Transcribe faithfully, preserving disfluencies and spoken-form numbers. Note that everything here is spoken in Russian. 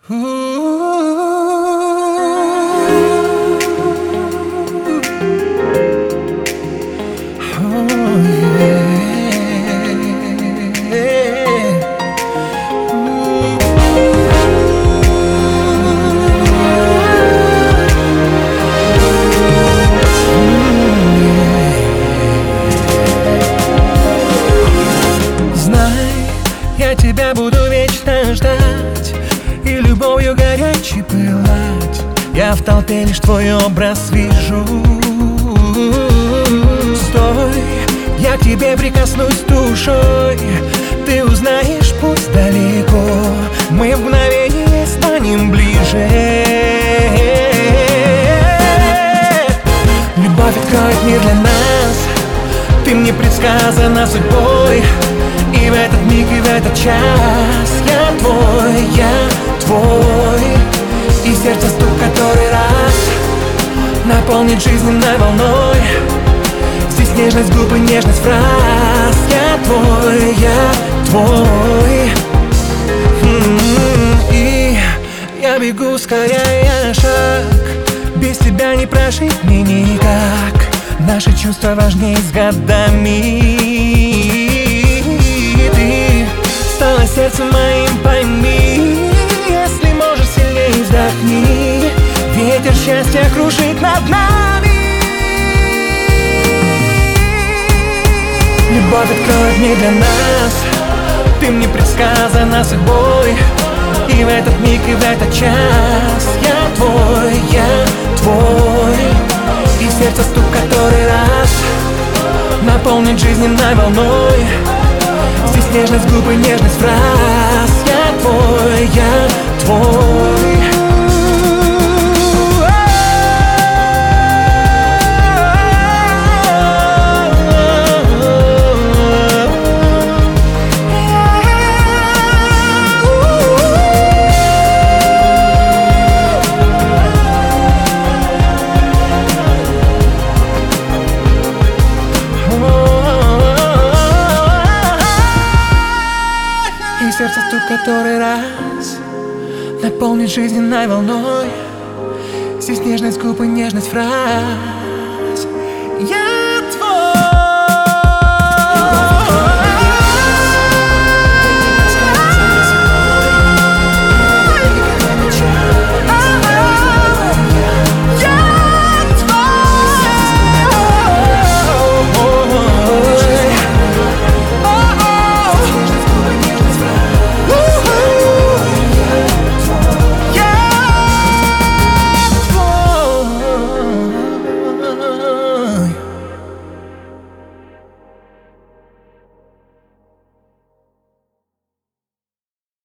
Я тебя буду вечно ждать и любовью горячей пылать. Я в толпе лишь твой образ вижу. Стой, я к тебе прикоснусь душой. Ты узнаешь, пусть далеко, мы в мгновение станем ближе. Любовь откроет мир для нас. Ты мне предсказана судьбой. И в этот миг, и в этот час я твой, я твой. И сердце стук который раз наполнит жизненной волной. Здесь нежность губ и нежность фраз. Я твой, я твой. М-м-м. И я бегу, ускоряя шаг. Без тебя не прожить мне никак. Наши чувства важнее с годами. Стало сердцем моим, пойми. Если можешь, сильнее вздохни. Ветер счастья кружит над нами. Любовь откроет мир для нас. Ты мне предсказана судьбой. И в этот миг, и в этот час я твой, я твой. И сердце стук который раз наполнит жизненной волной. Здесь нежность губ и нежность фраз. Я твой, я твой. И сердце стук который раз наполнит жизненной волной. Здесь нежность губ и нежность фраз. Я